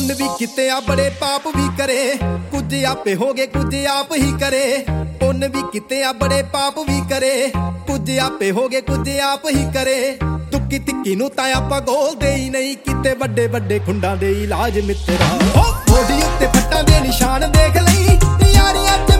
ਪੁੰਨ ਵੀ ਕੀਤੇ ਆ ਬੜੇ ਪਾਪ ਵੀ ਕਰੇ, ਕੁਝ ਆਪੇ ਹੋ ਗਏ ਕੁਝ ਆਪ ਹੀ ਕਰੇ। ਪੁੰਨ ਵੀ ਕੀਤੇ ਆ ਬੜੇ ਪਾਪ ਵੀ ਕਰੇ, ਕੁਝ ਆਪੇ ਹੋ ਗਏ ਕੁਝ ਆਪ ਹੀ ਕਰੇ। ਤੁੱਕੀ ਤਿੱਕੀ ਨੂੰ ਤਾਂ ਆਪਾਂ ਗੋਲਦੇ ਹੀ ਨਹੀਂ, ਕਿਤੇ ਵੱਡੇ ਵੱਡੇ ਖੁੰਡਾਂ ਦੇ ਇਲਾਜ ਮਿੱਤਰਾ। ਮੋਢੀ ਉੱਤੇ ਫੱਟਾਂ ਦੇ ਨਿਸ਼ਾਨ ਦੇਖ ਲਈ,